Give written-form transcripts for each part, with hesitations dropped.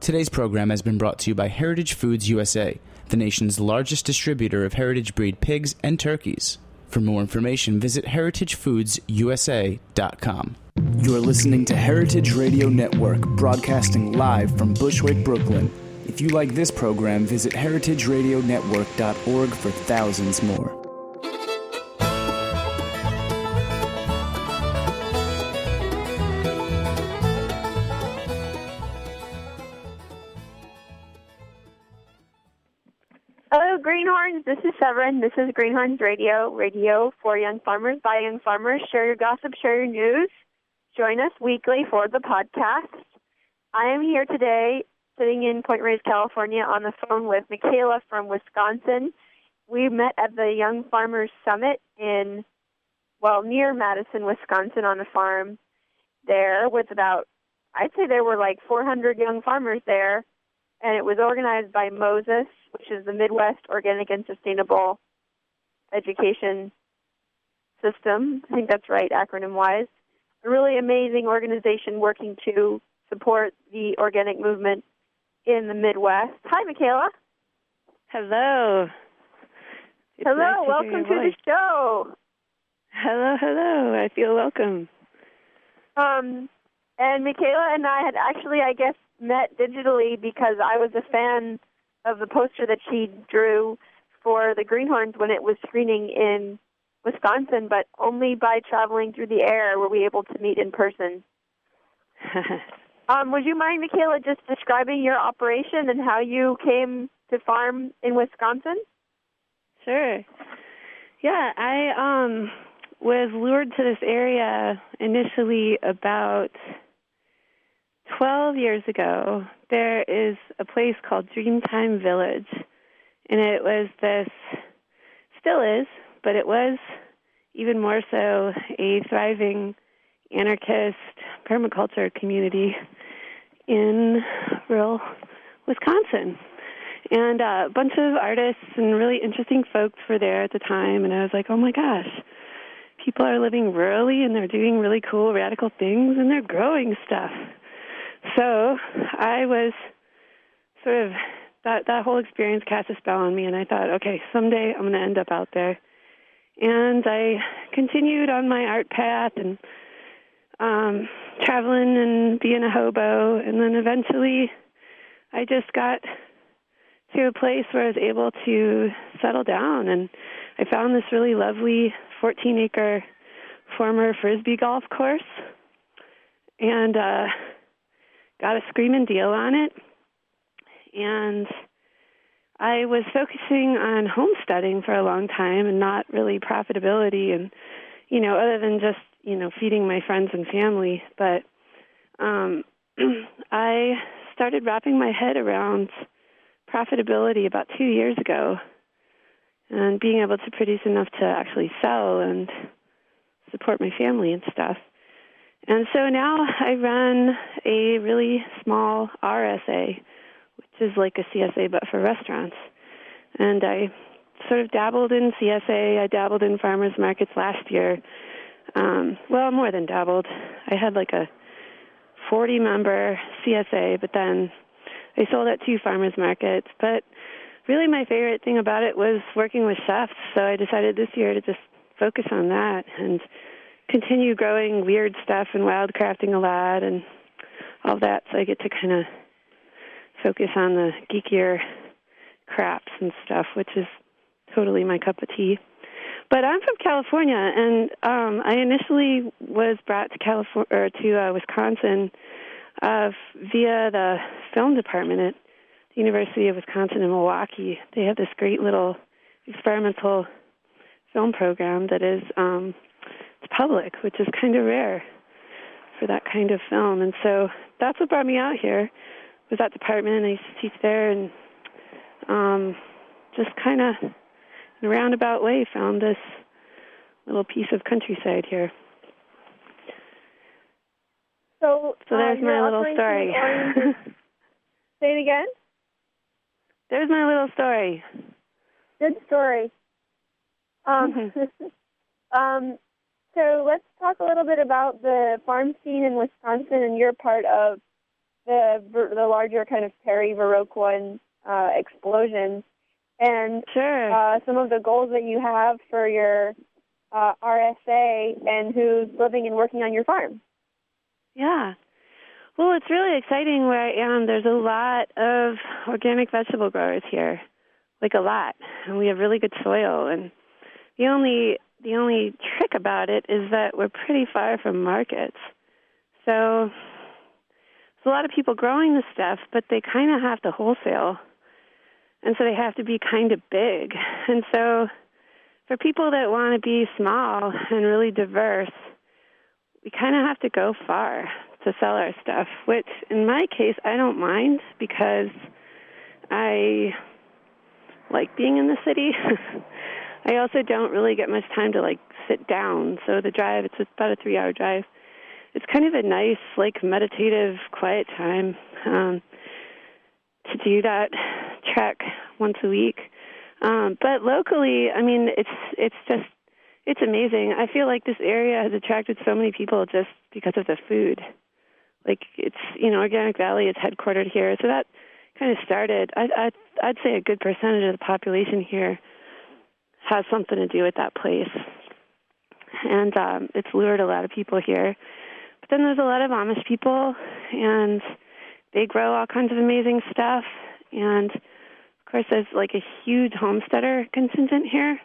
Today's program has been brought to you by Heritage Foods USA, the nation's largest distributor of heritage breed pigs and turkeys. For more information, visit heritagefoodsusa.com. You're listening to Heritage Radio Network, broadcasting live from Bushwick, Brooklyn. If you like this program, visit heritageradionetwork.org for thousands more. Hello, Greenhorns. This is Severin. This is Greenhorns Radio, radio for young farmers, by young farmers. Share your gossip, share your news. Join us weekly for the podcast. I am here today, sitting in Point Reyes, California, on the phone with Michaela from Wisconsin. We met at the Young Farmers Summit near Madison, Wisconsin, on a farm there with I'd say there were like 400 young farmers there. And it was organized by MOSES, which is the Midwest Organic and Sustainable Education System. I think that's right, acronym-wise. A really amazing organization working to support the organic movement in the Midwest. Hi, Michaela. Hello. Hello, welcome to the show. Hello. I feel welcome. And Michaela and I had actually, met digitally because I was a fan of the poster that she drew for the Greenhorns when it was screening in Wisconsin, but only by traveling through the air were we able to meet in person. Would you mind, Michaela, just describing your operation and how you came to farm in Wisconsin? Sure. Yeah, I was lured to this area initially about 12 years ago. There is a place called Dreamtime Village, and it was still is, but it was even more so a thriving anarchist permaculture community in rural Wisconsin. And a bunch of artists and really interesting folks were there at the time, and I was like, oh my gosh, people are living rurally, and they're doing really cool, radical things, and they're growing stuff. So I was sort of, that whole experience cast a spell on me, and I thought, okay, someday I'm going to end up out there. And I continued on my art path and traveling and being a hobo, and then eventually I just got to a place where I was able to settle down, and I found this really lovely 14-acre former Frisbee golf course, and got a screaming deal on it, and I was focusing on homesteading for a long time and not really profitability and, other than just, feeding my friends and family. But I started wrapping my head around profitability about 2 years ago and being able to produce enough to actually sell and support my family and stuff. And so now I run a really small RSA, which is like a CSA but for restaurants. And I sort of dabbled in CSA. I dabbled in farmers markets last year. More than dabbled. I had like a 40-member CSA, but then I sold at 2 farmers markets. But really my favorite thing about it was working with chefs, so I decided this year to just focus on that and continue growing weird stuff and wildcrafting a lot and all that, so I get to kind of focus on the geekier crafts and stuff, which is totally my cup of tea. But I'm from California, and I initially was brought to Wisconsin via the film department at the University of Wisconsin in Milwaukee. They have this great little experimental film program that is it's public, which is kind of rare for that kind of film. And so that's what brought me out here, was that department. I used to teach there, and just kind of in a roundabout way found this little piece of countryside here. So there's my little story. Say it again? There's my little story. Good story. So let's talk a little bit about the farm scene in Wisconsin and your part of the larger kind of Perry-Viroqua explosions, and Sure. some of the goals that you have for your RSA and who's living and working on your farm. Yeah. Well, it's really exciting where I am. There's a lot of organic vegetable growers here, like a lot, and we have really good soil. And the only trick about it is that we're pretty far from markets. So there's a lot of people growing this stuff, but they kind of have to wholesale, and so they have to be kind of big. And so for people that want to be small and really diverse, we kind of have to go far to sell our stuff, which in my case, I don't mind because I like being in the city. I also don't really get much time to sit down. So the drive, it's about a 3-hour drive. It's kind of a nice, meditative, quiet time to do that trek once a week. But locally, I mean, it's amazing. I feel like this area has attracted so many people just because of the food. It's, Organic Valley is headquartered here, so that kind of started. I'd say a good percentage of the population here has something to do with that place. And it's lured a lot of people here. But then there's a lot of Amish people, and they grow all kinds of amazing stuff. And, of course, there's a huge homesteader contingent here.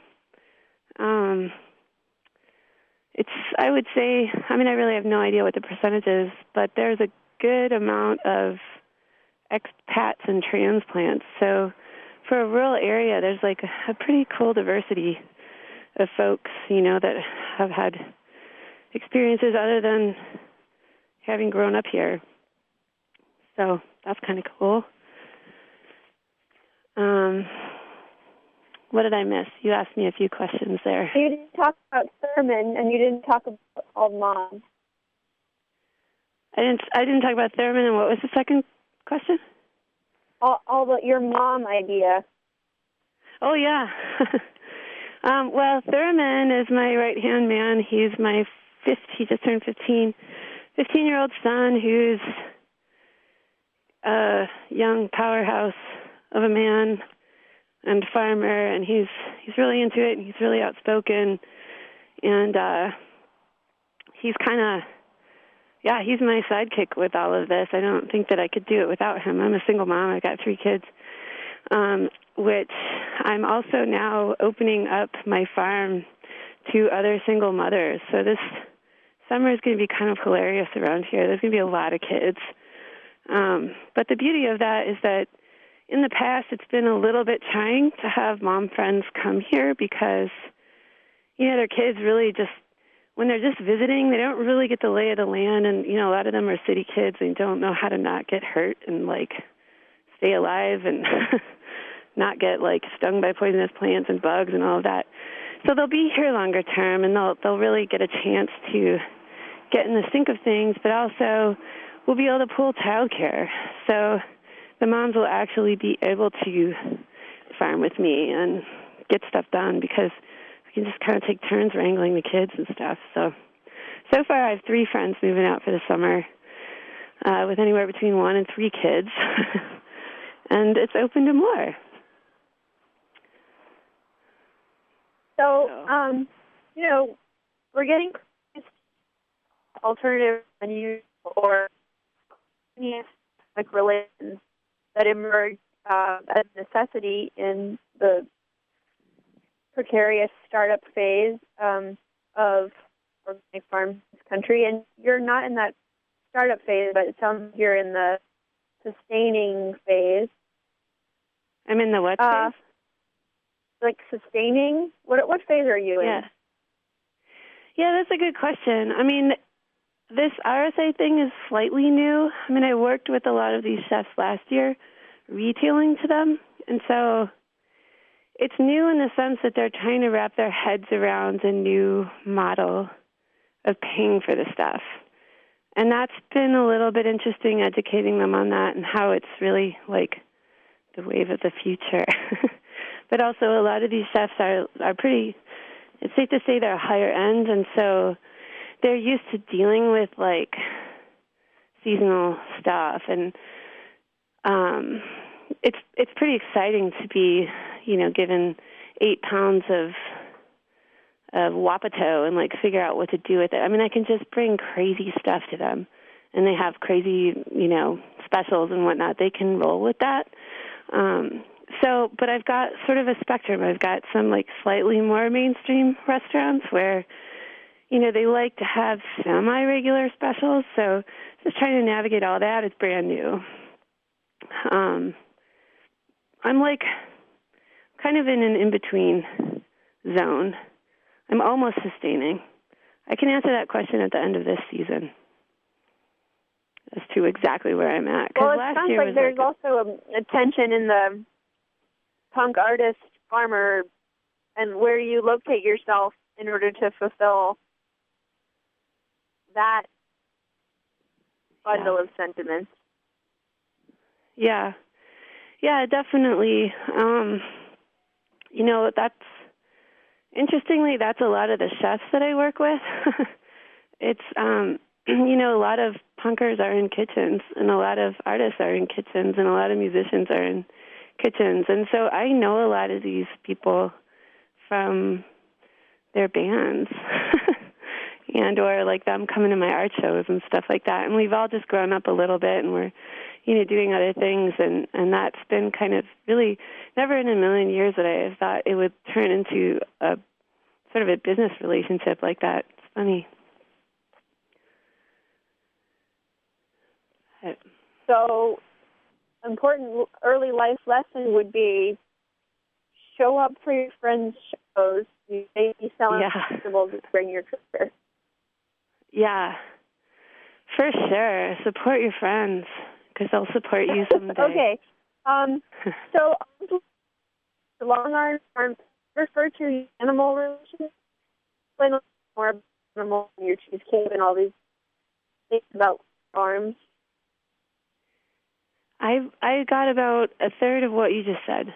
I would say, I really have no idea what the percentage is, but there's a good amount of expats and transplants. So for a rural area, there's a pretty cool diversity of folks, that have had experiences other than having grown up here. So that's kind of cool. What did I miss? You asked me a few questions there. You didn't talk about Thurman, and you didn't talk about Old Mom. I didn't talk about Thurman, and what was the second question? Your mom idea. Oh, yeah. Well, Thurman is my right-hand man. He's he just turned 15-year-old son who's a young powerhouse of a man and farmer, and he's really into it, and he's really outspoken, and he's kind of, he's my sidekick with all of this. I don't think that I could do it without him. I'm a single mom. I've got 3 kids, which I'm also now opening up my farm to other single mothers. So this summer is going to be kind of hilarious around here. There's going to be a lot of kids. But the beauty of that is that in the past, it's been a little bit trying to have mom friends come here because, their kids really just, when they're just visiting, they don't really get the lay of the land. And, a lot of them are city kids and don't know how to not get hurt and, stay alive and not get, stung by poisonous plants and bugs and all of that. So they'll be here longer term, and they'll really get a chance to get in the sync of things, but also we'll be able to pull childcare. So the moms will actually be able to farm with me and get stuff done because we can just kind of take turns wrangling the kids and stuff. So far I have 3 friends moving out for the summer with anywhere between 1 and 3 kids, and it's open to more. So, we're getting alternative venues or relations that emerge as a necessity in the precarious startup phase of organic farms in this country. And you're not in that startup phase, but it sounds like you're in the sustaining phase. I'm in the what phase? Sustaining? What phase are you in? Yeah, that's a good question. This RSA thing is slightly new. I worked with a lot of these chefs last year, retailing to them, and so it's new in the sense that they're trying to wrap their heads around a new model of paying for the stuff. And that's been a little bit interesting, educating them on that and how it's really the wave of the future. But also a lot of these chefs are pretty, it's safe to say they're higher end, and so they're used to dealing with seasonal stuff. And it's pretty exciting to be, given 8 pounds of Wapato and figure out what to do with it. I mean, I can just bring crazy stuff to them, and they have crazy, specials and whatnot. They can roll with that. But I've got sort of a spectrum. I've got some slightly more mainstream restaurants where, they like to have semi-regular specials. So just trying to navigate all that. It's brand new. I'm kind of in an in-between zone. I'm almost sustaining. I can answer that question at the end of this season as to exactly where I'm at. Well, it sounds like there's also a tension in the punk artist farmer and where you locate yourself in order to fulfill that bundle of sentiments. Yeah, definitely. That's a lot of the chefs that I work with. It's, a lot of punkers are in kitchens, and a lot of artists are in kitchens, and a lot of musicians are in kitchens. And so I know a lot of these people from their bands and or them coming to my art shows and stuff like that. And we've all just grown up a little bit, and we're doing other things, and that's been kind of really never in a million years that I thought it would turn into a sort of a business relationship like that. It's funny. So, important early life lesson would be show up for your friends' shows. You may be selling vegetables to bring your trigger. Yeah, for sure. Support your friends, because they'll support you someday. Okay. So, the long arm refer to animal relations. Explain more about animal and your cheesecake and all these things about farms. I got about a third of what you just said.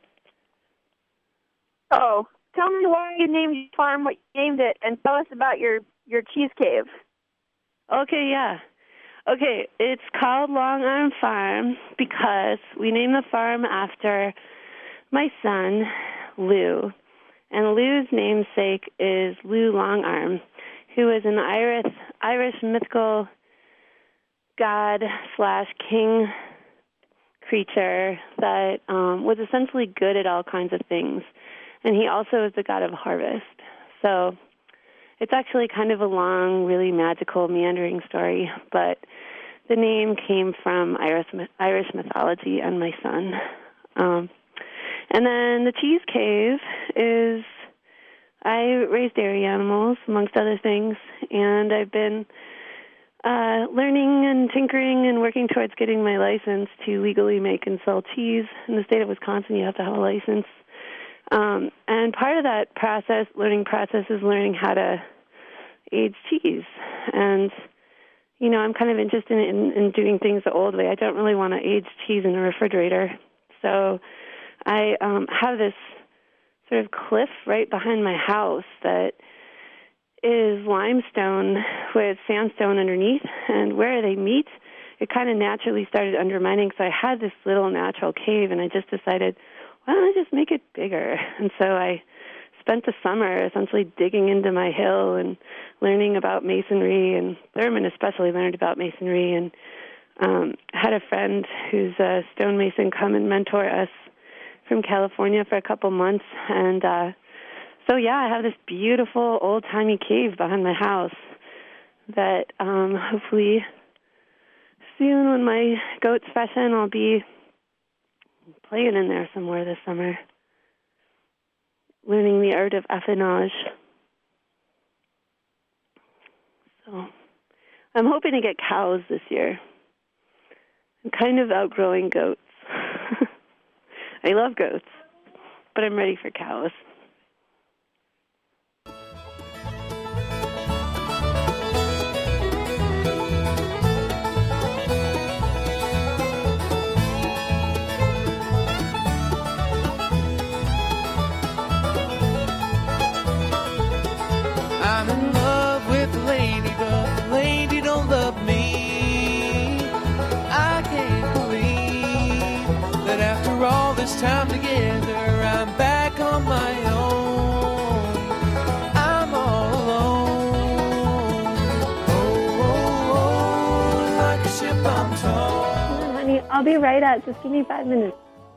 Oh, tell me why you named your farm, what you named it, and tell us about your cheese cave. Okay, yeah. Okay, it's called Long Arm Farm because we named the farm after my son, Lou. And Lou's namesake is Lou Longarm, who is an Irish mythical god/king creature that was essentially good at all kinds of things. And he also is the god of harvest. So it's actually kind of a long, really magical, meandering story, but the name came from Irish mythology and my son. And then the cheese cave is, I raise dairy animals, amongst other things, and I've been learning and tinkering and working towards getting my license to legally make and sell cheese. In the state of Wisconsin, you have to have a license. And part of that learning process is learning how to age cheese. And, I'm kind of interested in doing things the old way. I don't really want to age cheese in a refrigerator. So I have this sort of cliff right behind my house that is limestone with sandstone underneath, and where they meet, it kind of naturally started undermining. So I had this little natural cave, and I just decided, why don't I just make it bigger? And so I spent the summer essentially digging into my hill and learning about masonry, and Thurman especially learned about masonry, and had a friend who's a stonemason come and mentor us from California for a couple months. And so, I have this beautiful old-timey cave behind my house that hopefully soon when my goats freshen, I'll be playing in there some more this summer, learning the art of affinage. So I'm hoping to get cows this year. I'm kind of outgrowing goats. I love goats, but I'm ready for cows. I'm in love with the lady, but the lady don't love me. this time together, I'm back on my own. I'm all alone. Oh, like a ship I'm torn. Honey, I'll be right out. Just give me 5 minutes.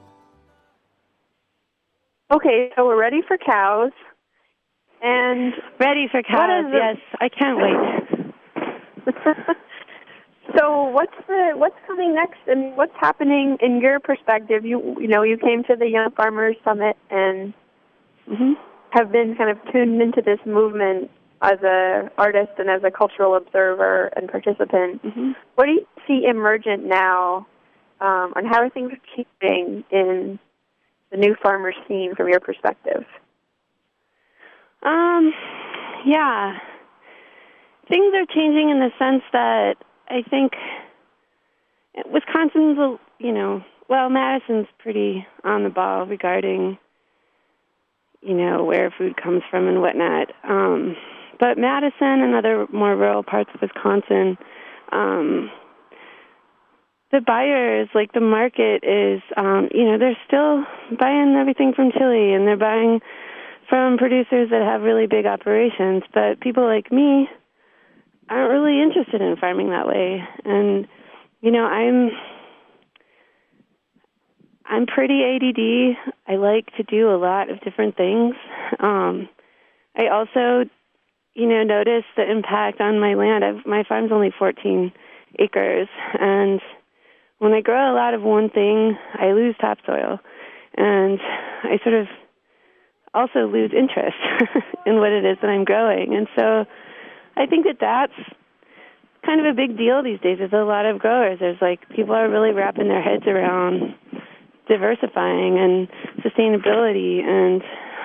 Okay, so we're ready for cows. And ready for cows, yes. I can't wait. So what's coming next, and what's happening in your perspective? You came to the Young Farmers Summit and have been kind of tuned into this movement as an artist and as a cultural observer and participant. What do you see emergent now, and how are things changing in the new farmer scene from your perspective? Yeah. Things are changing in the sense that I think Wisconsin's, Madison's pretty on the ball regarding, where food comes from and whatnot. But Madison and other more rural parts of Wisconsin, the buyers, like the market is, they're still buying everything from Chile, and they're buying from producers that have really big operations. But people like me aren't really interested in farming that way. And, I'm pretty ADD. I like to do a lot of different things. I also, notice the impact on my land. My farm's only 14 acres, and when I grow a lot of one thing, I lose topsoil, and I sort of also lose interest in what it is that I'm growing. And so I think that that's kind of a big deal these days with a lot of growers. There's people are really wrapping their heads around diversifying and sustainability, and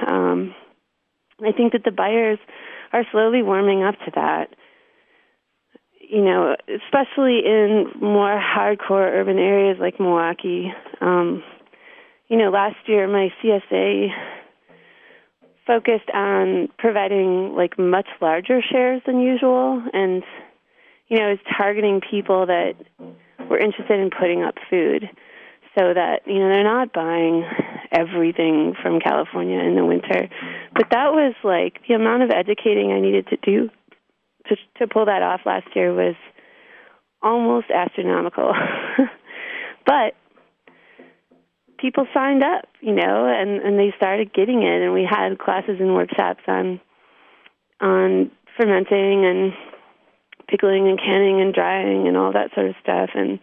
I think that the buyers are slowly warming up to that, especially in more hardcore urban areas like Milwaukee. Last year my CSA focused on providing much larger shares than usual, and is targeting people that were interested in putting up food, so that they're not buying everything from California in the winter. But that was the amount of educating I needed to do to pull that off last year was almost astronomical. But people signed up, and they started getting it, and we had classes and workshops on fermenting and pickling and canning and drying and all that sort of stuff. And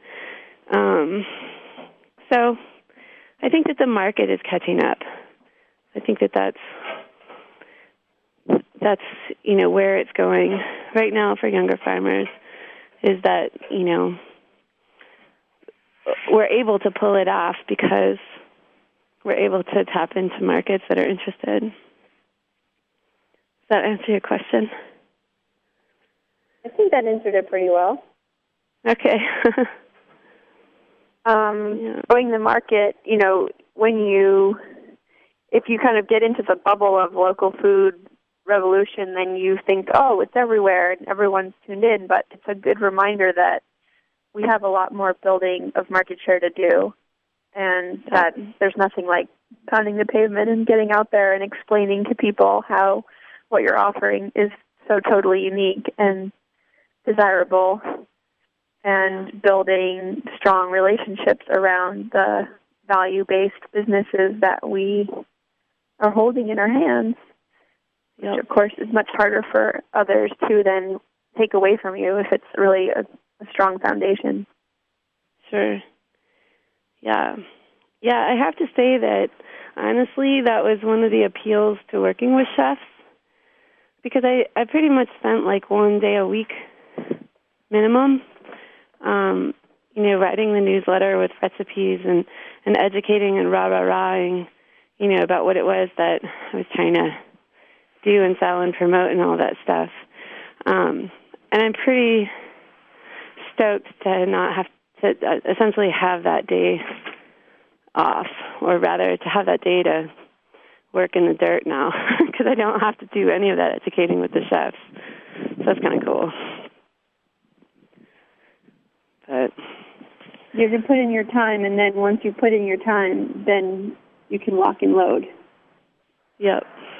so I think that the market is catching up. I think that that's where it's going right now for younger farmers, is that, we're able to pull it off because we're able to tap into markets that are interested. Does that answer your question? I think that answered it pretty well. Okay. Growing the market, if you kind of get into the bubble of local food revolution, then you think, oh, it's everywhere and everyone's tuned in. But it's a good reminder that we have a lot more building of market share to do, and that there's nothing like pounding the pavement and getting out there and explaining to people how what you're offering is so totally unique and desirable, and building strong relationships around the value-based businesses that we are holding in our hands, which, of course, is much harder for others to then take away from you if it's really a strong foundation. Sure. Yeah. Yeah, I have to say that, honestly, that was one of the appeals to working with chefs, because I pretty much spent 1 day a week minimum, writing the newsletter with recipes and educating and rah-rah-rahing, about what it was that I was trying to do and sell and promote and all that stuff. And I'm pretty stoked to not have to essentially have that day off, or rather to have that day to work in the dirt now, because I don't have to do any of that educating with the chefs. So that's kind of cool. But You have to put in your time, and then once you put in your time, then you can lock and load. Yep.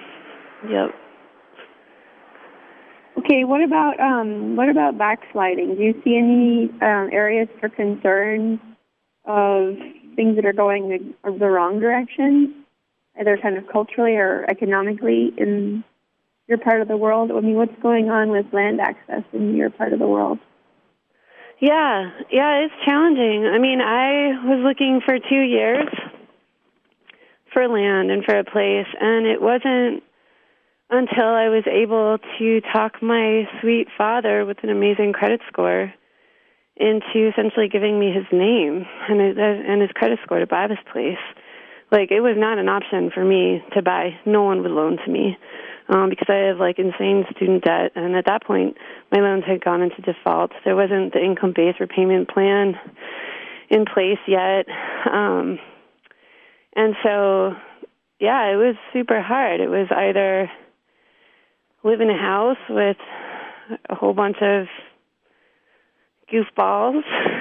Okay, what about backsliding? Do you see any areas for concern of things that are going the wrong direction, either kind of culturally or economically in your part of the world? I mean, what's going on with land access in your part of the world? Yeah, it's challenging. I mean, I was looking for 2 years for land and for a place, and it wasn't until I was able to talk my sweet father with an amazing credit score into essentially giving me his name and his credit score to buy this place. Like, it was not an option for me to buy. No one would loan to me. Because I have, like, insane student debt, and at that point, my loans had gone into default. There wasn't the income-based repayment plan in place yet. And so, yeah, it was super hard. It was either live in a house with a whole bunch of goofballs,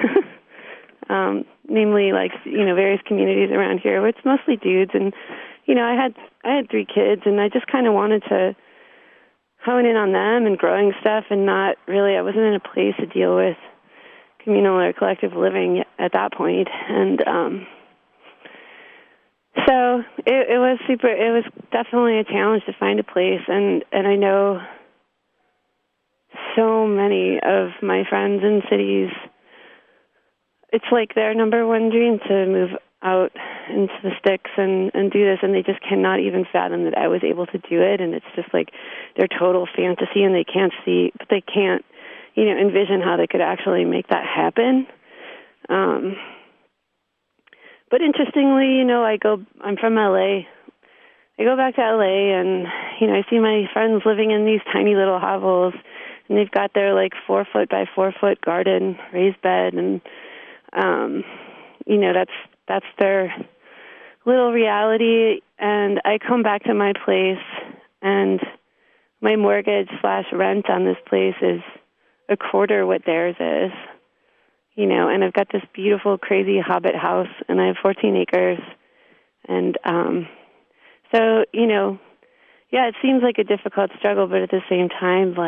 namely, like, various communities around here where it's mostly dudes, and I had 3 kids, and I just kind of wanted to hone in on them and growing stuff, and not really, I wasn't in a place to deal with communal or collective living at that point. And so it was definitely a challenge to find a place, and I know so many of my friends in cities, it's like their number one dream to move out into the sticks and do this, and they just cannot even fathom that I was able to do it, and it's just like their total fantasy, and they can't envision how they could actually make that happen. But interestingly, I'm from LA. I go back to LA, and I see my friends living in these tiny little hovels, and they've got their 4 foot by 4 foot garden, raised bed, and that's their little reality. And I come back to my place, and my mortgage/rent on this place is a quarter what theirs is, and I've got this beautiful, crazy hobbit house, and I have 14 acres. And so, it seems like a difficult struggle, but at the same time,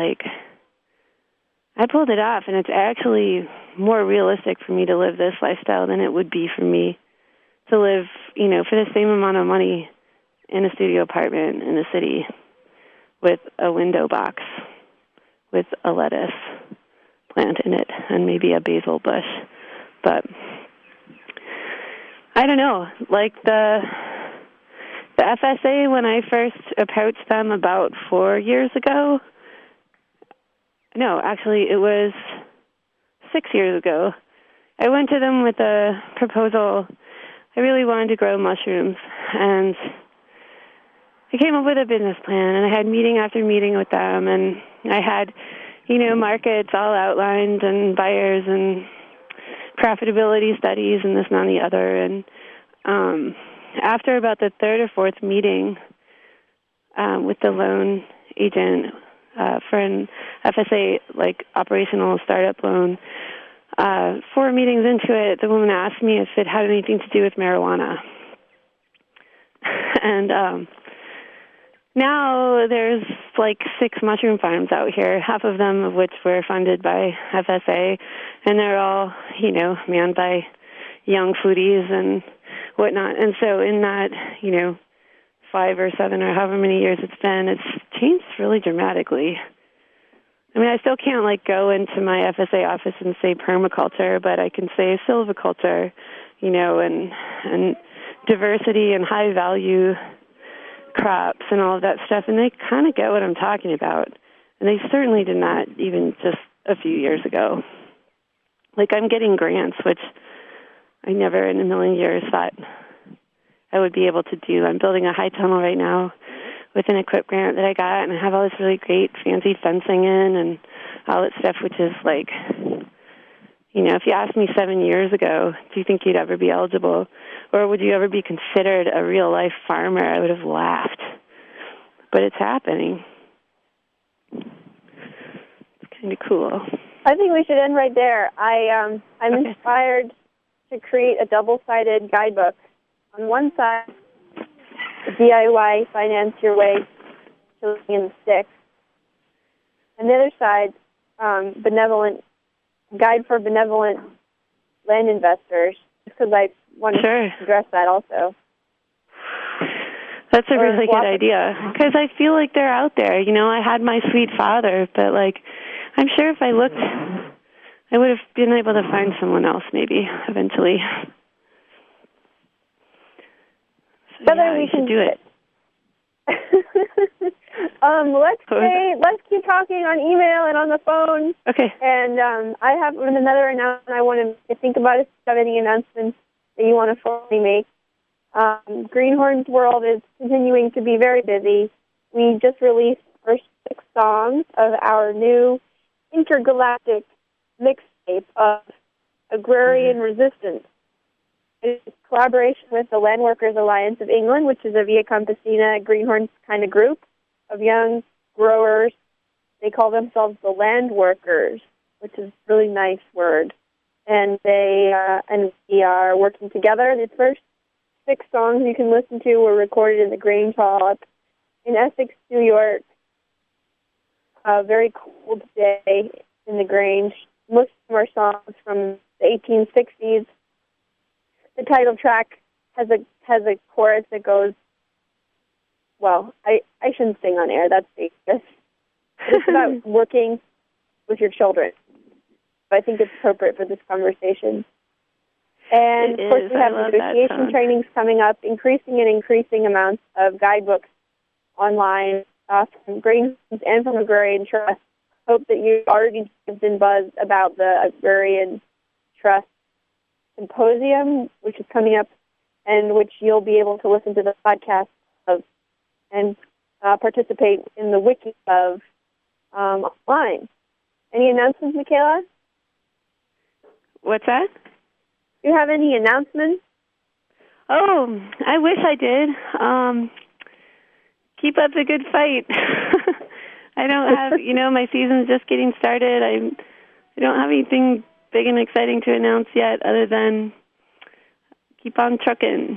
I pulled it off, and it's actually more realistic for me to live this lifestyle than it would be for me to live, for the same amount of money in a studio apartment in the city with a window box with a lettuce plant in it and maybe a basil bush. But I don't know, the FSA, when I first approached them about 4 years ago, no, actually it was 6 years ago, I went to them with a proposal. I really wanted to grow mushrooms, and I came up with a business plan, and I had meeting after meeting with them, and I had, markets all outlined, and buyers, and profitability studies, and this and that and the other. And after about the 3rd or 4th meeting with the loan agent for an FSA, operational startup loan, 4 meetings into it, the woman asked me if it had anything to do with marijuana. And now there's 6 mushroom farms out here, half of them of which were funded by FSA, and they're all, manned by young foodies and whatnot. And so in that, 5 or 7 or however many years it's been, it's changed really dramatically. I mean, I still can't go into my FSA office and say permaculture, but I can say silviculture, and diversity and high value crops and all of that stuff, and they kind of get what I'm talking about. And they certainly did not even just a few years ago. I'm getting grants, which I never in a million years thought I would be able to do. I'm building a high tunnel right now with an EQIP grant that I got, and I have all this really great fancy fencing in and all that stuff, which is if you asked me 7 years ago, do you think you'd ever be eligible, or would you ever be considered a real-life farmer, I would have laughed. But it's happening. It's kind of cool. I think we should end right there. I'm okay. Inspired to create a double-sided guidebook. On one side, DIY Finance Your Way to Living in the Sticks. On the other side, benevolent guide for benevolent land investors, because I want to address that also. That's a really good idea, because I feel like they're out there. You know, I had my sweet father, but, like, I'm sure if I looked, I would have been able to find someone else maybe eventually. So, we can do it. Let's keep talking on email and on the phone. Okay. And I have another announcement I want to think about if you have any announcements that you want to fully make. Greenhorn's World is continuing to be very busy. We just released the first 6 songs of our new intergalactic mixtape of Agrarian Resistance. It's a collaboration with the Land Workers Alliance of England, which is a Via Campesina Greenhorn kind of group of young growers. They call themselves the Land Workers, which is a really nice word. And we are working together. The first 6 songs you can listen to were recorded in the Grange Hall in Essex, New York. A very cold day in the Grange. Most of them are songs from the 1860s. The title track has a chorus that goes, well, I shouldn't sing on air. That's dangerous. It's about working with your children. I think it's appropriate for this conversation. And, of course, we have negotiation trainings coming up, increasing amounts of guidebooks online from Greenhorns and from Agrarian Trust. Hope that you've already been buzzed about the Agrarian Trust Symposium, which is coming up, and which you'll be able to listen to the podcast of and participate in the wiki of online. Any announcements, Michaela? What's that? Do you have any announcements? Oh, I wish I did. Keep up the good fight. I don't have, my season's just getting started. I don't have anything big and exciting to announce yet other than keep on trucking.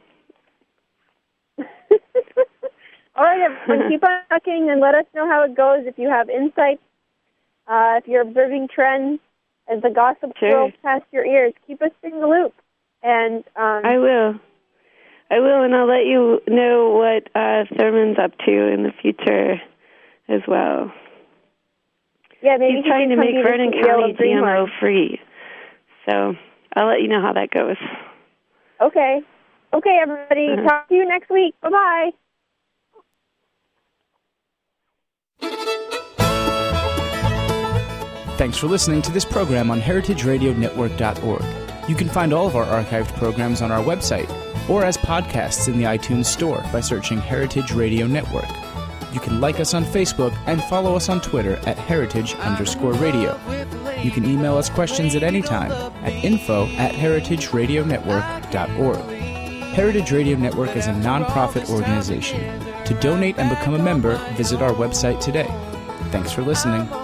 All right, everyone, keep on trucking and let us know how it goes. If you have insights, if you're observing trends as the gossip swirls past your ears, keep us in the loop. And I will, and I'll let you know what Thurman's up to in the future as well. Yeah, maybe he's trying to make Vernon County GMO free. So I'll let you know how that goes. Okay. Okay, everybody. Talk to you next week. Bye-bye. Thanks for listening to this program on heritageradionetwork.org. You can find all of our archived programs on our website or as podcasts in the iTunes Store by searching Heritage Radio Network. You can like us on Facebook and follow us on Twitter at @heritage_radio. You can email us questions at any time at info@heritageradionetwork.org. Heritage Radio Network is a non-profit organization. To donate and become a member, visit our website today. Thanks for listening.